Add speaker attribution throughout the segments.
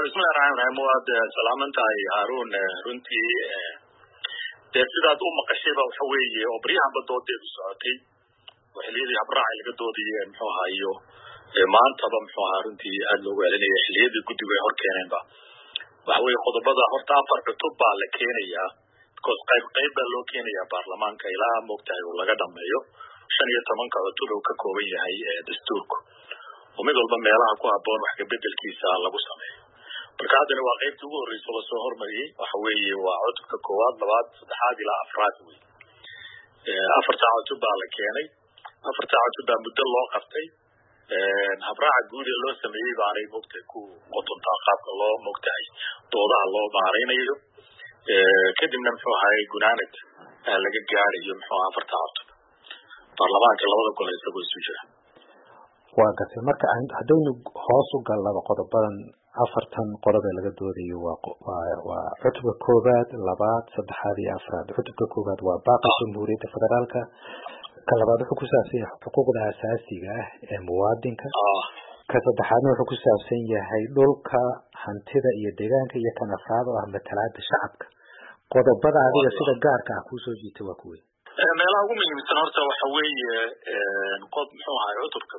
Speaker 1: بسم الله الرحمن الرحيم واد سلامنت هارون runtii sidaad u maqashayba waxa weeye oo bariyahan badoodeedu socotay waxiliyadii habraaca laga doodiyay muxuu ahayo maantaba muxuu ahaa runtii aad loogu celinayay xiliyadii guddiga ay hor keeneenba waxa weeye qodobada horta afar cutub baa la keenayaa qayb baa loo keenayaa baarlamaanka ilaa moogtahay oo laga dhameeyo 15 cutub oo ka kooban yahay dastuurku ومن meelaha ku haboon wax ka bedelkiisa lagu sameeyo marka hadana waa qaybtii ugu horeysay oo soo hormariyay waxa weeye waa codka koowaad labaad saddexaad ilaa afraad weey afarta cutub baa la keenay afarta cutub baa muddo loo qabtay habraaca guud ee loo sameeyay baanay moogtay ku qotonta qaabka loo moogtay doodaha loo baaraynayo kadibna muxuu ahay gunaanad laga gaarayo muxuu afarta cutub baarlamaanka labada gol ee isagoo isu jira
Speaker 2: waa gatay marka hadaynu hoos u galnaba qodobadan afartan qodob ee laga doodayo waa cutubka koobaad labaad saddexaad iyo afraad cutubka koobaad waa baaqa jamhuuriyadda federaalka ka labaad wuxuu ku saabsan yahay xuquuqda asaasiga ah ee muwaadinka ka saddexaadna wuxuu ku saabsan yahay dhulka hantida iyo deegaanka iyo kan afraad oo ah matalaadda shacabka qodobada adiga sida gaarka ah kusoo jiitay waa kuwii
Speaker 1: meelaha ugu muhiimsan horta waxa weeye qodob muxuu ahaay cutubka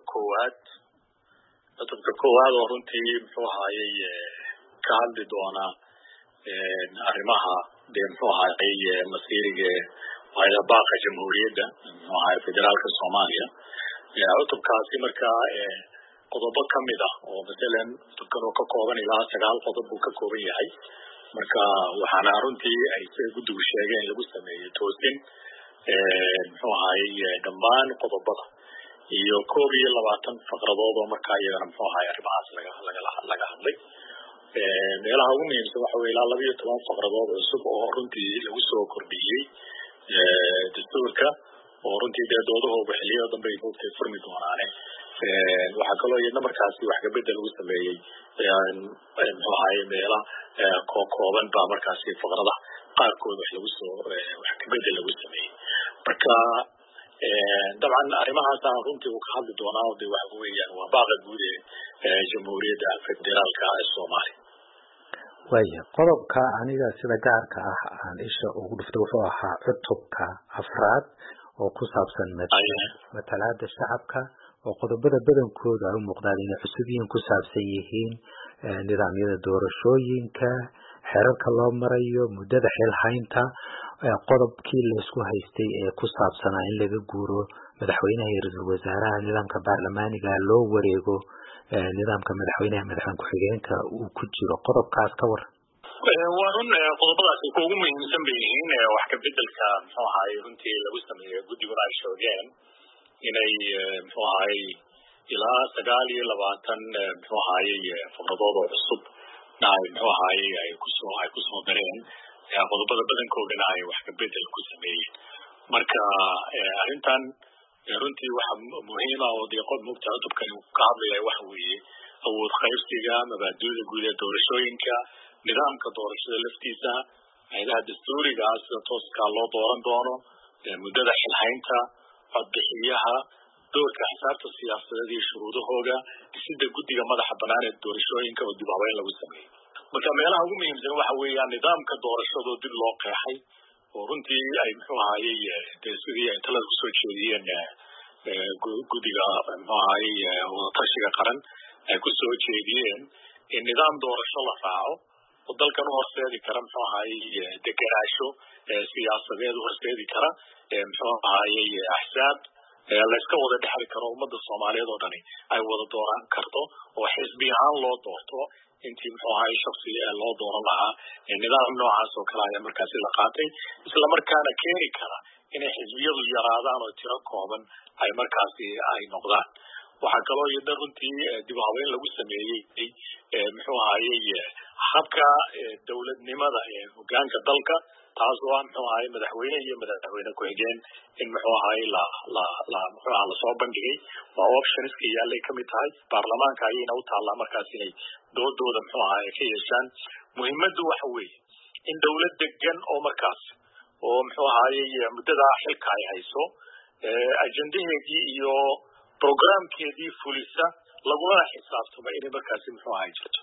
Speaker 1: koowaad oo runtii muxuu ahaay ka hadli doona arrimaha muxuu ahaay masiiriga wayna baaqa jamhuuriyadda muxuu ahaay federaalka Soomaaliya cutubkaasi marka qodobo kamid ah oo midalan cutubkan oo ka kooban ilaa 9 qodob uu ka kooban yahay marka waxaana runtii ay guddigu sheegeen lagu sameeyay toosin muxuu ahaay dhammaan qodobada iyo 22 faqradood oo markaa iyagana muxuu ahaay arrimahaas laga hadlay meelaha ugu muhiimsan waxa weeye ilaa 12 faqradood cusub oo runtii lagu soo kordhiyay dastuurka oo runtii doodahooda xilliyada dambe ay moogtay furmi doonaane waxaa kaloo iyadna markaasi wax ka bedel lagu sameeyay muxuu ahaay meela kooban baa markaasi faqrada qaarkood wax ka bedel lagu sameeyay marka dabcan arrimahaas aan runtii u ka hadli doonaa oo waxa weeyaan waa baaqa guud ee jamhuuriyadda federaalka ee Soomaaliya
Speaker 2: waya qodobka aniga sida gaarka ah aan isha ugu dhufto wuxuu ahaa cutubka afraad oo ku saabsan matalaadda shacabka oo qodobada badankooda ay u muuqdaan inay cusub yihiin ku saabsan yihiin nidaamyada doorashooyinka xeerarka loo marayo muddada xilhaynta qodobkii la isku haystay ee ku saabsanaa in laga guuro madaxweynaha iyo ra'iisul wasaaraha nidaamka baarlamaaniga loo wareego nidaamka madaxweynaha madaxweyne ku-xigeenka uu ku jiro qodobkaas ka war
Speaker 1: waa run qodobadaasi ugu muhiimsan bay yihiin wax ka bedelka muxuu ahaay runtii lagu sameeyo guddiguna ay sheegeen inay muxuu ahaay ilaa 29 muxuu ahaay faqradood oo cusub muxuu ahaay ay kusoo dareen qodobada badankoodana ay wax ka bedel ku sameeyeen marka arrintan runtii waxa muhiim ah oo qodob mugta cutubkan ka hadlaya waxa weeye awood qaybsiga mabaadi'da guud ee doorashooyinka nidaamka doorashada laftiisa hay'adaha dastuuriga ah sida tooska loo dooran doono muddada xilhaynta codbixiyaha doorka xisaabta siyaasadeed iyo shuruudahooda sida guddiga madaxa bannaan ee doorashooyinka oo dib u habeyn lagu sameeyo marka meelaha ugu muhiimsan waxa weeyaan nidaamka doorashada dib loo qeexay oo runtii ay muxuu ahaayay sidii ay talada kusoo jeediyeen guddiga muxuu ahaayay wadatashiga qaran ay kusoo jeediyeen in nidaam doorasho la raaco oo dalkan u horseedi kara muxuu ahaayay degenaansho siyaasadeed u horseedi kara muxuu ahaayay axsaab la iska wada dhexli karo ummadda Soomaaliyeed oo dhani ay wada dooran karto oo xisbi ahaan loo doorto intii muxuu ahaay shakhsi loo dooran lahaa nidaam noocaas oo kale ayaa markaasi la qaatay isla markaana keeni kara inay xisbiyadu yaraadaan oo tiro kooban ay markaasi ay noqdaan waxaa kaloo iyada runtii dib u habeyn lagu sameeyey muxuu ahaayay habka dowladnimada ee hoggaanka dalka taas oo muxuu ahaay madaxweyne iyo madaxweyne ku-xigeen in muxuu ahaay muxuu ahaa lasoo bandhigay waa optionska yaalay kamid tahay baarlamaanka ayayna u taallaa markaas inay doodooda muxuu ahaay ka yeeshaan muhiimaddu waxa weeye in dowlad degan oo markaas oo muxuu ahaayay muddada xilka ay hayso ajendaheedii iyo programkeedii fulisa laguna xisaabtamo inay markaasi muxuu ahaay jirto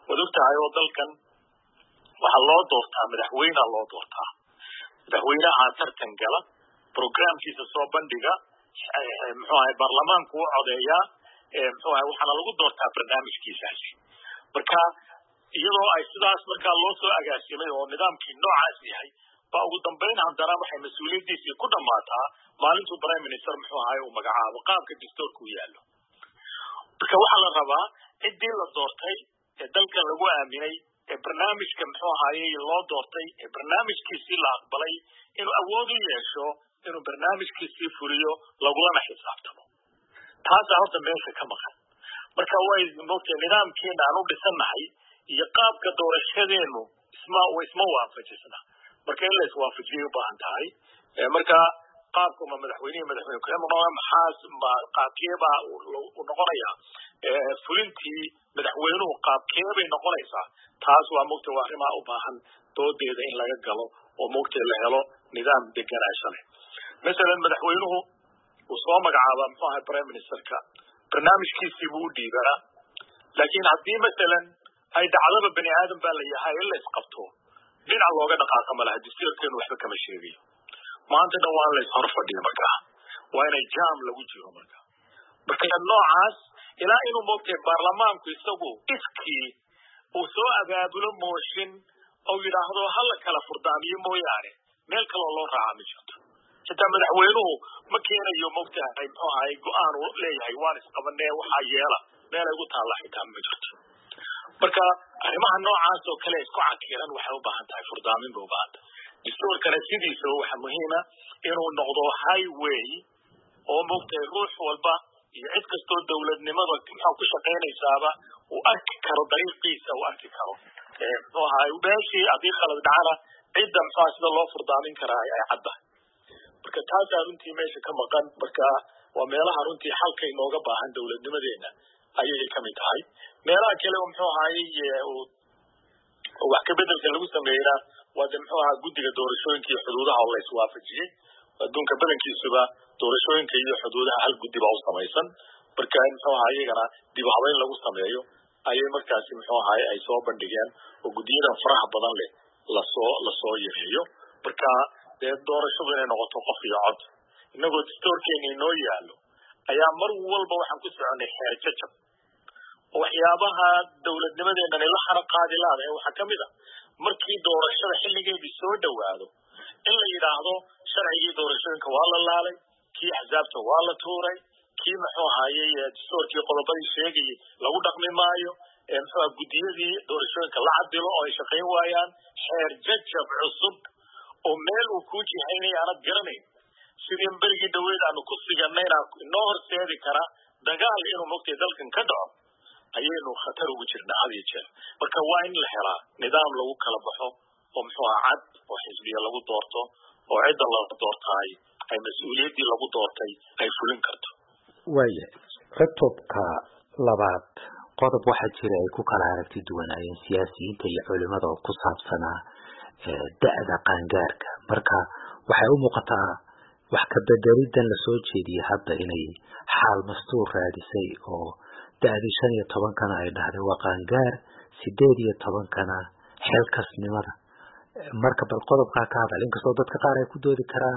Speaker 1: wadogtahay oo dalkan waxa loo doortaa madaxweynaha loo doortaa madaxweynaha tartan gala programkiisa soo bandhiga muxuu ahay baarlamaanku u codeeyaa muxuu ahay waxaana lagu doortaa barnaamijkiisaasi marka iyadoo ay sidaas markaa loo soo agaasimay oo nidaamkii noocaas yahay baa ugu dambayn haddana waxay mas-uuliyaddiisii ku dhammaataa maalintuu prime minister muxuu ahay uu magacaabo qaabka dastuurka u yaallo marka waxaa la rabaa ciddii la doortay ee dalkan lagu aaminay ee barnaamijka muxuu ahaayey loo doortay ee barnaamijkiisii la aqbalay inuu awood u yeesho inuu barnaamijkiisii fuliyo lagulana xisaabtamo taasaa horta meesha ka maqan marka way moogtay nidaamkeena aan u dhisannahay iyo qaabka doorashadeenu isma waafajisna marka in la iswaafajiyay u baahan tahay marka qaabkuma madaxweyne qaabkeebaa u noqonaya fulintii madaxweynuhu qaabkeebay noqonaysaa taas waa moogtay waa arrimaa u baahan doodeeda in laga galo oo moogtay la helo nidaam deganaansho leh masalan madaxweynuhu uu soo magacaaba muxuu ahay prime ministerka barnaamijkiisii buu u dhiibanaa laakiin haddii masalan ay dhacdaba bani aadam baa la yahay in la isqabto dhinac looga dhaqaaqa ma laha dastuurkeenu waxba kama sheegayo maanta dhan waa in la ishor fadhiyo markaa waa inay jaam lagu jiro marka noocaas ilaa inuu moogtay baarlamaanku isagu iskii uu soo abaabulo mooshin oo yidhaahdo hala kala furdaamiyo mooyaane meel kaloo loo raaca ma jirto xitaa madaxweynuhu ma keenayo moogtahay muxuu ahay go-aan uu leeyahay waan isqabanee waxaa yeela meel ay ugu taalla xitaa ma jirto marka arrimaha noocaas oo kale isku cakiran waxay u baahan tahay furdaamin bay u baahan tahay dastuurkana sidiisa waxa muhiima inuu noqdo highway oo moogtahay ruux walba iyo cid kastoo dowladnimada muxuu ku shaqaynaysaaba uu arki karo dariiqiisa uu arki karo muxuu ahay meeshii haddii khalad dhacana cidda muxuu sida loo furdaamin karaa ay caddahay marka taasaa runtii meesha ka maqan marka waa meelaha runtii xalka inooga baahan dowladnimadeena ayay ka mid tahay meelaha kale muxuu ahaayey wax ka bedelka lagu sameeyna waa de muxuu ahaa guddiga doorashooyinka iyo xuduudaha oo la iswaafajiyey adduunka badankiisuba doorashooyinka iyo xuduudaha hal guddi baa u samaysan marka muxuu ahaa iyagana dib u habeyn lagu sameeyo ayay markaasi muxuu ahaay ay soo bandhigeen oo guddiyadan faraha badan leh lasoo yareeyo marka dee doorashadu inay noqoto qof iyo cod inagoo dastuurkeena inoo yaalo ayaa mar walba waxaan ku soconay xeer jajab oo waxyaabaha dowladnimadeenan la xara qaadi laadahay waxaa ka mid a markii doorashada xilligeedii soo dhowaado in la yidhaahdo sharcigii doorashooyinka waa la laalay kii axsaabta waa la tuuray kii muxuu ahaayey dastuurkii qodobadii sheegayay lagu dhaqmi maayo muxuu guddiyadii doorashooyinka la cadilo oo ay shaqayn waayaan xeer jajab cusub oo meel uu kuu jihaynaya aanad garanayn sidii berigii dhaweyd aanu ku siganayna inoo horseedi kara dagaal inuu mogtay dalkan ka dhaco ayaynu khatar ugu jirnaa had iyo jeer marka waa in la helaa nidaam lagu kala baxo oo muxuu aha cad oo xisbiya lagu doorto oo cidda la doortaay ay mas-uuliyaddii lagu doortay ay fulin karto
Speaker 2: waaya cutubka labaad qodob waxaa jira ay ku kala aragti duwanaayeen siyaasiyiinta iyo culimada oo ku saabsanaa da'da qaangaarka marka waxay u muuqataa wax ka bedelidan lasoo jeediyey hadda inay xaal mastuur raadisay oo da'dii 15 ay dhahday waa qaangaar 18 xilkasnimada marka bal qodobkaa ka hadal inkastoo dadka qaar ay ku doodi karaan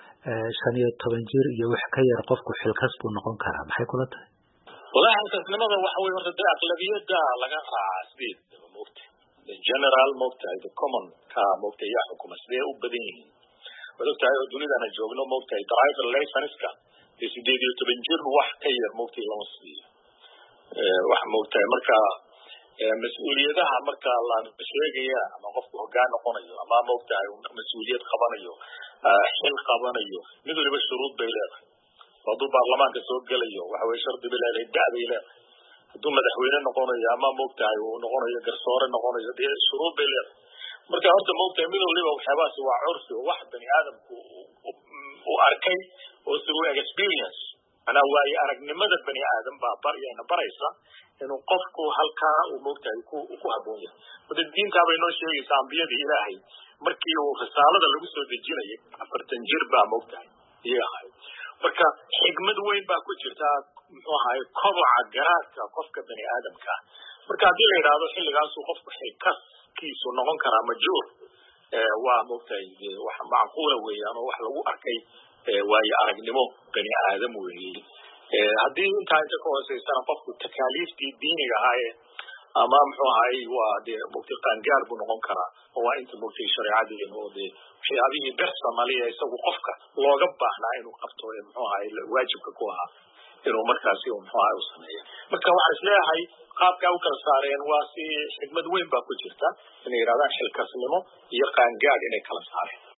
Speaker 2: 15 jir iyo wax ka yar qofku xilkas buu noqon karaa maxay kula tahay
Speaker 1: walahi xilkasnimada waxa way horta aqlabiyada laga raacaa sideed moogtay general moogtay the common ka moogtay yaa xukuma sidee u badan yihiin wadogtahay oo dunidana joogno moogtay driver license-ka 18 jir wax ka yar moogtay lama siiyo wax moogtay marka mas-uuliyadaha marka la sheegaya ama qofku hoggaan noqonayo ama moogtay mas-uuliyad qabanayo xil qabanayo mid waliba shuruud bay leedahay hadduu baarlamaanka soo gelayo waxa way shardi bay leedahay da'day leedahay hadduu madaxweyne noqonayo ama moogtay uu noqonayo garsoore noqonayo dee shuruud bay leedahay marka horta moogtay mid waliba waxyaabahaas waa curfi oo wax bani aadamku u arkay oo isagu experience ana waayo aragnimada bani aadam baa baraysa inuu qofku halkaa uu moogtay ku habboon yahay wada diinta bay noo sheegaysaa ambiyadii ilaahay markii uu risaalada lagu soo dejinayay 40 jir baa moogtay iyahay marka xigmad weyn baa ku jirta muxuu ahaay koboca garaadka qofka bani aadamka marka hadii la yiraahdo xilligaas uu qofku xilkiisu noqon karaa majruur waa moogtay wax macquul weeyaan oo wax lagu arkay waayo aragnimo bani aadam weeyay hadii inta ka hooseysan qofku takaaliiftii diiniga ahaa ama muxuu ahay waa moogtay qaangaar buu noqon karaa oo inta moogtay shariicadii oo waxyaabihii bersonaliga isagu qofka looga baahnaa inuu qabto muxuu ahay waajibka ku ahaa inuu markaasi muxuu ahay u sameeyo marka waxa isleeyahay qaabka uu kala saareen waa si xigmad weyn baa ku jirta inay yiraahdaan xilkasnimo iyo qaangaar inay kala saareen